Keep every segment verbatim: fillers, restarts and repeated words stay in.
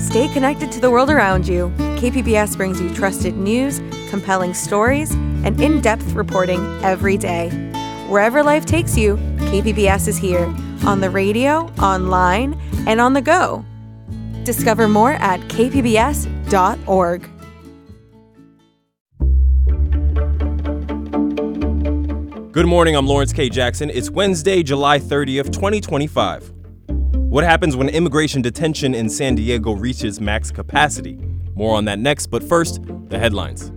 Stay connected to the world around you. K P B S brings you trusted news, compelling stories, and in-depth reporting every day. Wherever life takes you, K P B S is here, on the radio, online, and on the go. Discover more at k p b s dot org. Good morning, I'm Lawrence K. Jackson. It's Wednesday, July thirtieth, twenty twenty-five. What happens when immigration detention in San Diego reaches max capacity? More on that next, but first, the headlines.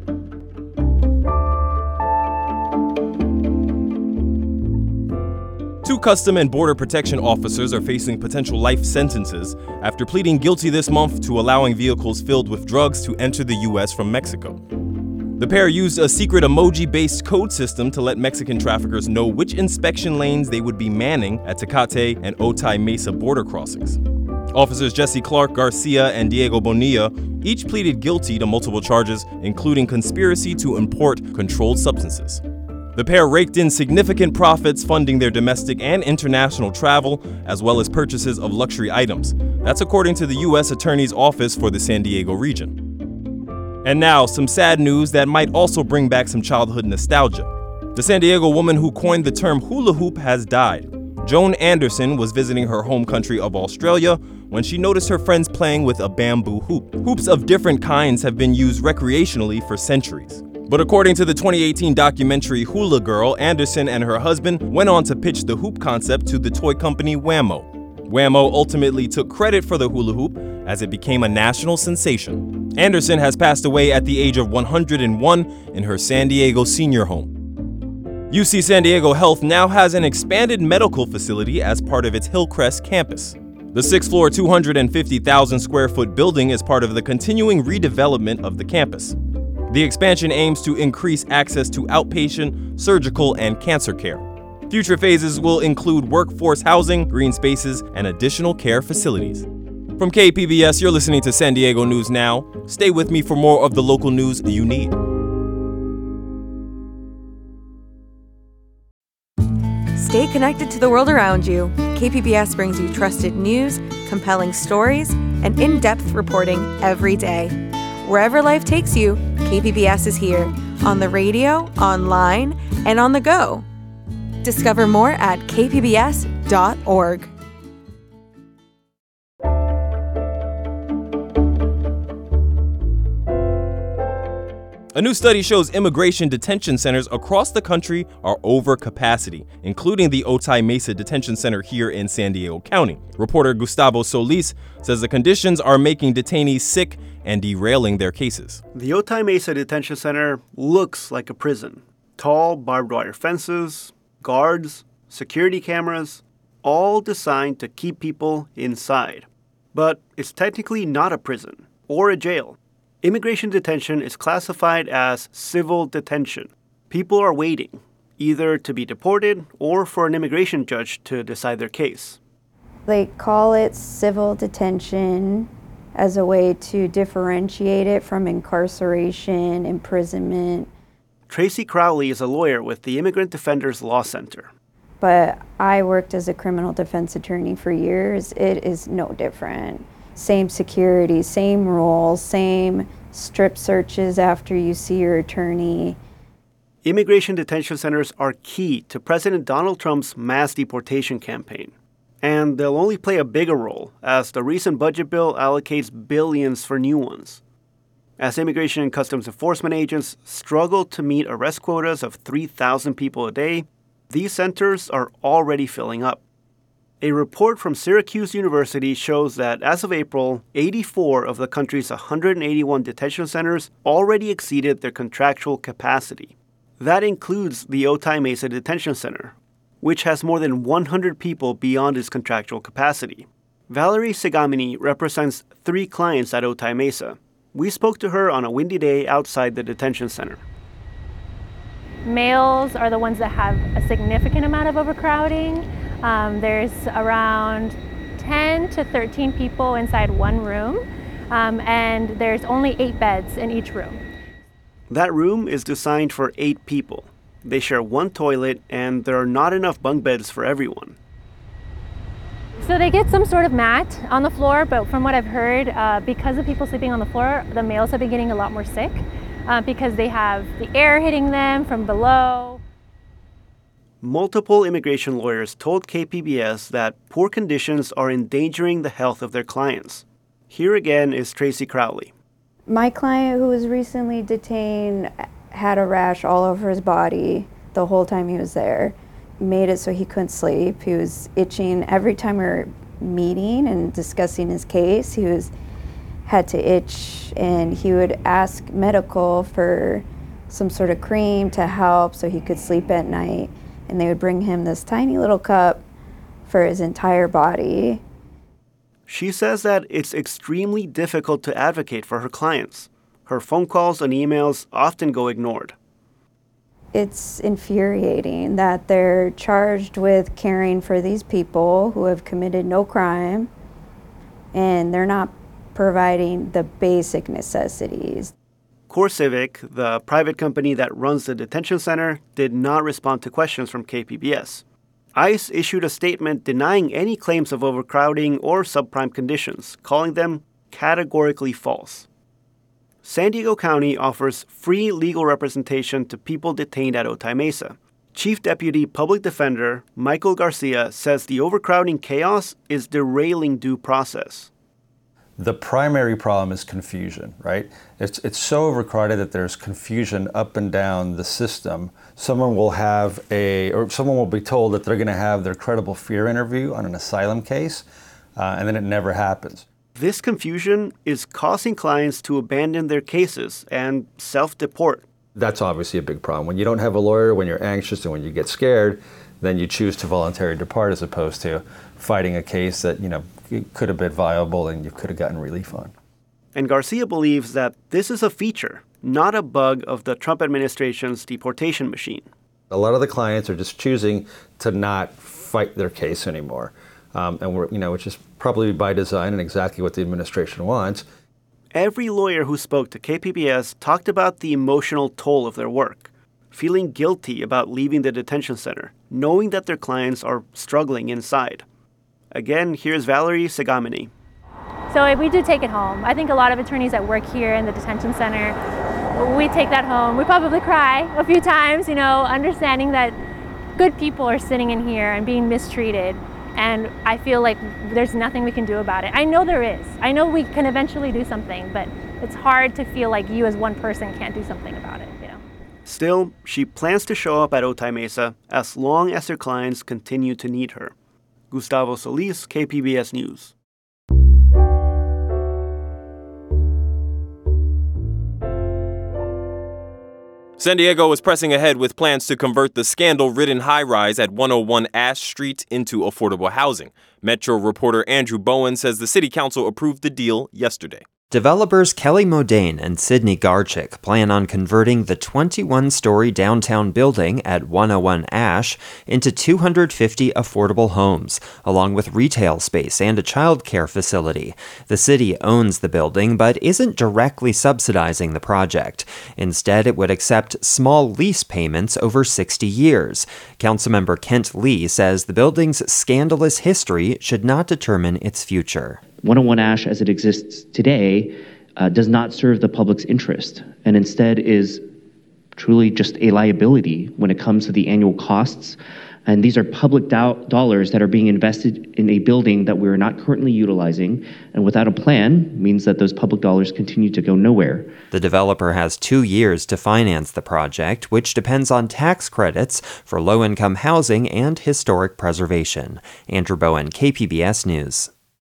Two Custom and Border Protection officers are facing potential life sentences after pleading guilty this month to allowing vehicles filled with drugs to enter the U S from Mexico. The pair used a secret emoji-based code system to let Mexican traffickers know which inspection lanes they would be manning at Tecate and Otay Mesa border crossings. Officers Jesse Clark Garcia and Diego Bonilla each pleaded guilty to multiple charges, including conspiracy to import controlled substances. The pair raked in significant profits funding their domestic and international travel, as well as purchases of luxury items. That's according to the U S Attorney's Office for the San Diego region. And now, some sad news that might also bring back some childhood nostalgia. The San Diego woman who coined the term hula hoop has died. Joan Anderson was visiting her home country of Australia when she noticed her friends playing with a bamboo hoop. Hoops of different kinds have been used recreationally for centuries. But according to the twenty eighteen documentary Hula Girl, Anderson and her husband went on to pitch the hoop concept to the toy company Wham-O. Wham-O ultimately took credit for the hula hoop as it became a national sensation. Anderson has passed away at the age of one hundred one in her San Diego senior home. U C San Diego Health now has an expanded medical facility as part of its Hillcrest campus. The sixth-floor, two hundred fifty thousand square foot building is part of the continuing redevelopment of the campus. The expansion aims to increase access to outpatient, surgical, and cancer care. Future phases will include workforce housing, green spaces, and additional care facilities. From K P B S, you're listening to San Diego News Now. Stay with me for more of the local news you need. Stay connected to the world around you. K P B S brings you trusted news, compelling stories, and in-depth reporting every day. Wherever life takes you, K P B S is here, on the radio, online, and on the go. Discover more at k p b s dot org. A new study shows immigration detention centers across the country are over capacity, including the Otay Mesa Detention Center here in San Diego County. Reporter Gustavo Solis says the conditions are making detainees sick and derailing their cases. The Otay Mesa Detention Center looks like a prison. Tall barbed wire fences, guards, security cameras, all designed to keep people inside. But it's technically not a prison or a jail. Immigration detention is classified as civil detention. People are waiting, either to be deported or for an immigration judge to decide their case. They call it civil detention as a way to differentiate it from incarceration, imprisonment. Tracy Crowley is a lawyer with the Immigrant Defenders Law Center. But I worked as a criminal defense attorney for years. It is no different. Same security, same rules, same strip searches after you see your attorney. Immigration detention centers are key to President Donald Trump's mass deportation campaign. And they'll only play a bigger role as the recent budget bill allocates billions for new ones. As Immigration and Customs Enforcement agents struggle to meet arrest quotas of three thousand people a day, these centers are already filling up. A report from Syracuse University shows that as of April, eighty-four of the country's one hundred eighty-one detention centers already exceeded their contractual capacity. That includes the Otay Mesa Detention Center, which has more than one hundred people beyond its contractual capacity. Valerie Segamini represents three clients at Otay Mesa. We spoke to her on a windy day outside the detention center. Males are the ones that have a significant amount of overcrowding. Um, there's around ten to thirteen people inside one room, um, and there's only eight beds in each room. That room is designed for eight people. They share one toilet, and there are not enough bunk beds for everyone. So they get some sort of mat on the floor, but from what I've heard, uh, because of people sleeping on the floor, the males have been getting a lot more sick uh, because they have the air hitting them from below. Multiple immigration lawyers told K P B S that poor conditions are endangering the health of their clients. Here again is Tracy Crowley. My client who was recently detained had a rash all over his body the whole time he was there. Made it so he couldn't sleep. He was itching every time we were meeting and discussing his case. He was had to itch, and he would ask medical for some sort of cream to help so he could sleep at night. And they would bring him this tiny little cup for his entire body. She says that it's extremely difficult to advocate for her clients. Her phone calls and emails often go ignored. It's infuriating that they're charged with caring for these people who have committed no crime, and they're not providing the basic necessities. CoreCivic, the private company that runs the detention center, did not respond to questions from K P B S. ICE issued a statement denying any claims of overcrowding or subprime conditions, calling them categorically false. San Diego County offers free legal representation to people detained at Otay Mesa. Chief Deputy Public Defender Michael Garcia says the overcrowding chaos is derailing due process. The primary problem is confusion, right? It's it's so overcrowded that there's confusion up and down the system. Someone will have a, or someone will be told that they're going to have their credible fear interview on an asylum case, uh, and then it never happens. This confusion is causing clients to abandon their cases and self-deport. That's obviously a big problem. When you don't have a lawyer, when you're anxious, and when you get scared, then you choose to voluntarily depart as opposed to fighting a case that, you know, could have been viable and you could have gotten relief on. And Garcia believes that this is a feature, not a bug of the Trump administration's deportation machine. A lot of the clients are just choosing to not fight their case anymore. Um, and we're, you know, which is probably by design and exactly what the administration wants. Every lawyer who spoke to K P B S talked about the emotional toll of their work, feeling guilty about leaving the detention center, knowing that their clients are struggling inside. Again, here's Valerie Segamini. So if we do take it home, I think a lot of attorneys that work here in the detention center, we take that home. We probably cry a few times, you know, understanding that good people are sitting in here and being mistreated. And I feel like there's nothing we can do about it. I know there is. I know we can eventually do something, but it's hard to feel like you as one person can't do something about it, you know. Still, she plans to show up at Otay Mesa as long as her clients continue to need her. Gustavo Solis, K P B S News. San Diego is pressing ahead with plans to convert the scandal-ridden high-rise at one oh one Ash Street into affordable housing. Metro reporter Andrew Bowen says the city council approved the deal yesterday. Developers Kelly Modane and Sydney Garchick plan on converting the twenty-one story downtown building at one oh one Ash into two hundred fifty affordable homes, along with retail space and a childcare facility. The city owns the building, but isn't directly subsidizing the project. Instead, it would accept small lease payments over sixty years. Councilmember Kent Lee says the building's scandalous history should not determine its future. one oh one Ash, as it exists today, uh, does not serve the public's interest and instead is truly just a liability when it comes to the annual costs. And these are public do- dollars that are being invested in a building that we're not currently utilizing, and without a plan means that those public dollars continue to go nowhere. The developer has two years to finance the project, which depends on tax credits for low-income housing and historic preservation. Andrew Bowen, K P B S News.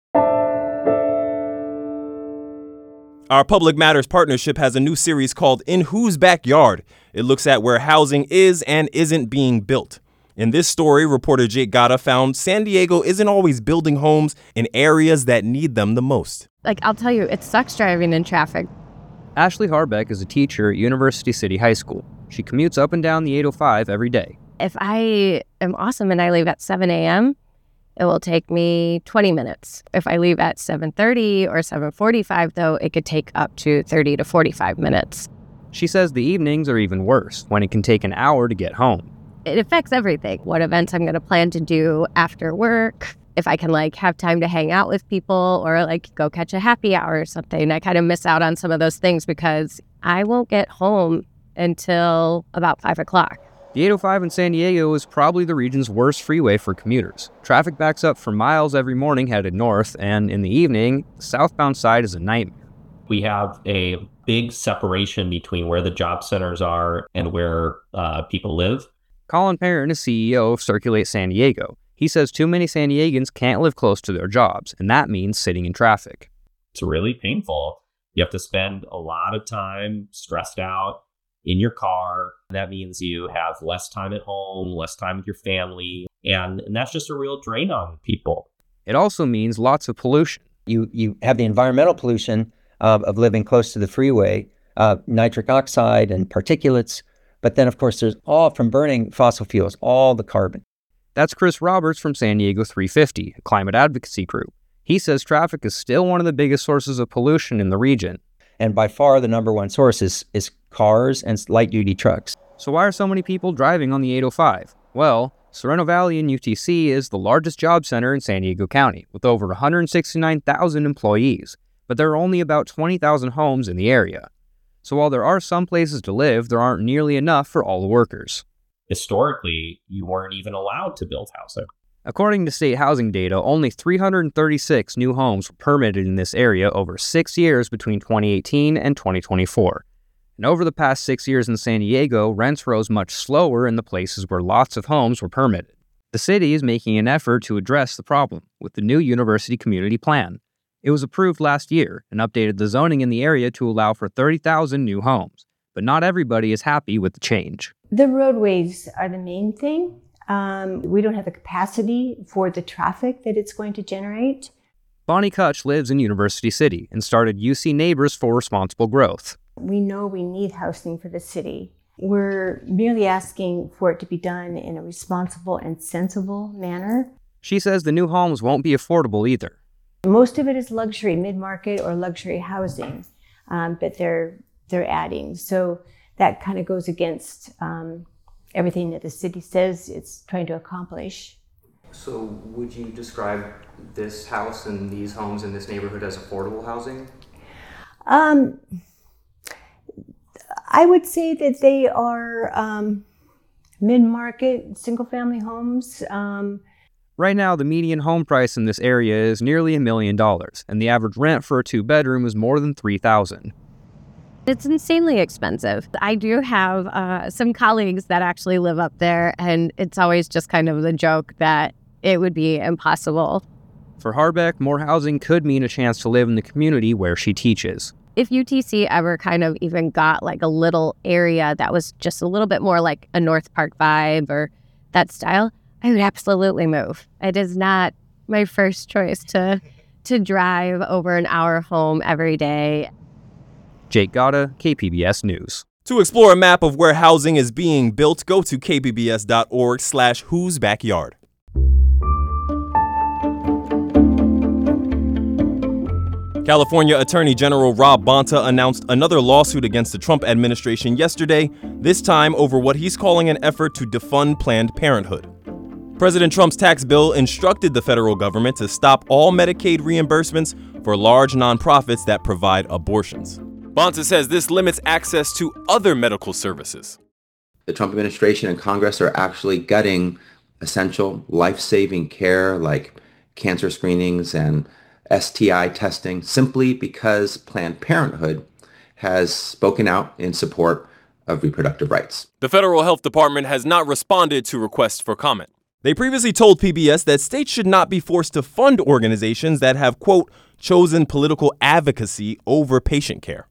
Our Public Matters partnership has a new series called In Whose Backyard? It looks at where housing is and isn't being built. In this story, reporter Jake Gata found San Diego isn't always building homes in areas that need them the most. Like, I'll tell you, it sucks driving in traffic. Ashley Harbeck is a teacher at University City High School. She commutes up and down the eight oh five every day. If I am awesome and I leave at seven a.m., it will take me twenty minutes. If I leave at seven thirty or seven forty-five, though, it could take up to thirty to forty-five minutes. She says the evenings are even worse, when it can take an hour to get home. It affects everything. What events I'm going to plan to do after work. if I can like have time to hang out with people or like go catch a happy hour or something. I kind of miss out on some of those things because I won't get home until about five o'clock. The eight oh five in San Diego is probably the region's worst freeway for commuters. Traffic backs up for miles every morning headed north, and in the evening, the southbound side is a nightmare. We have a big separation between where the job centers are and where uh, people live. Colin Perrin is C E O of Circulate San Diego. He says too many San Diegans can't live close to their jobs, and that means sitting in traffic. It's really painful. You have to spend a lot of time stressed out in your car. That means you have less time at home, less time with your family, and, and that's just a real drain on people. It also means lots of pollution. You you have the environmental pollution of, of living close to the freeway, uh, nitric oxide and particulates, but then of course there's all from burning fossil fuels, all the carbon. That's Chris Roberts from San Diego three fifty, a climate advocacy group. He says traffic is still one of the biggest sources of pollution in the region. And by far the number one source is, is cars and light-duty trucks. So why are so many people driving on the eight oh five? Well, Sorrento Valley in U T C is the largest job center in San Diego County, with over one hundred sixty-nine thousand employees, but there are only about twenty thousand homes in the area. So while there are some places to live, there aren't nearly enough for all the workers. Historically, you weren't even allowed to build housing. According to state housing data, only three hundred thirty-six new homes were permitted in this area over six years between twenty eighteen and twenty twenty-four. And over the past six years in San Diego, rents rose much slower in the places where lots of homes were permitted. The city is making an effort to address the problem with the new University Community Plan. It was approved last year and updated the zoning in the area to allow for thirty thousand new homes. But not everybody is happy with the change. The roadways are the main thing. Um, we don't have the capacity for the traffic that it's going to generate. Bonnie Kutch lives in University City and started U C Neighbors for Responsible Growth. We know we need housing for the city. We're merely asking for it to be done in a responsible and sensible manner. She says the new homes won't be affordable either. Most of it is luxury, mid-market or luxury housing um, that they're they're adding. So that kind of goes against um, everything that the city says it's trying to accomplish. So would you describe this house and these homes in this neighborhood as affordable housing? Um, I would say that they are um, mid-market, single-family homes. Um, right now, the median home price in this area is nearly a million dollars, and the average rent for a two-bedroom is more than three thousand dollars. It's insanely expensive. I do have uh, some colleagues that actually live up there, and it's always just kind of the joke that it would be impossible. For Harbeck, more housing could mean a chance to live in the community where she teaches. If U T C ever kind of even got like a little area that was just a little bit more like a North Park vibe or that style, I would absolutely move. It is not my first choice to to drive over an hour home every day. Jake Gata, K P B S News. To explore a map of where housing is being built, go to kpbs.org slash whose backyard. California Attorney General Rob Bonta announced another lawsuit against the Trump administration yesterday, this time over what he's calling an effort to defund Planned Parenthood. President Trump's tax bill instructed the federal government to stop all Medicaid reimbursements for large nonprofits that provide abortions. Bonta says this limits access to other medical services. The Trump administration and Congress are actually gutting essential life-saving care like cancer screenings and S T I testing simply because Planned Parenthood has spoken out in support of reproductive rights. The federal health department has not responded to requests for comment. They previously told P B S that states should not be forced to fund organizations that have, quote, chosen political advocacy over patient care.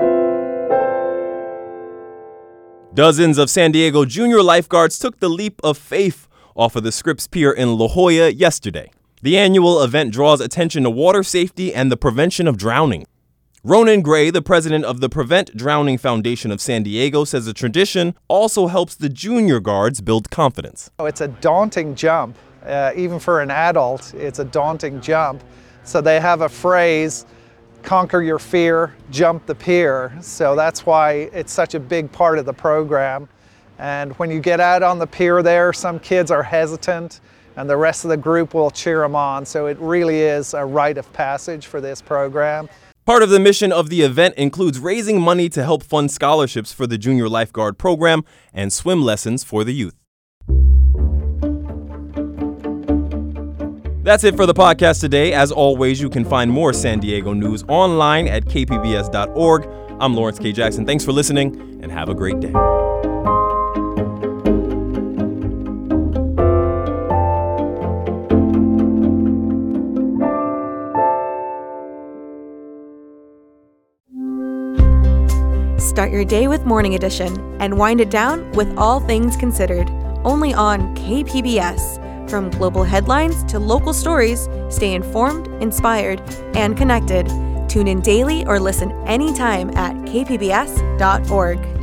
Dozens of San Diego junior lifeguards took the leap of faith off of the Scripps Pier in La Jolla yesterday. The annual event draws attention to water safety and the prevention of drowning. Ronan Gray, the president of the Prevent Drowning Foundation of San Diego, says the tradition also helps the junior guards build confidence. It's a daunting jump. Uh, even for an adult, it's a daunting jump. So they have a phrase, conquer your fear, jump the pier. So that's why it's such a big part of the program. And when you get out on the pier there, some kids are hesitant and the rest of the group will cheer them on. So it really is a rite of passage for this program. Part of the mission of the event includes raising money to help fund scholarships for the Junior Lifeguard program and swim lessons for the youth. That's it for the podcast today. As always, you can find more San Diego news online at k p b s dot org. I'm Lawrence K. Jackson. Thanks for listening, and have a great day. Start your day with Morning Edition and wind it down with All Things Considered, only on K P B S. From global headlines to local stories, stay informed, inspired, and connected. Tune in daily or listen anytime at k p b s dot org.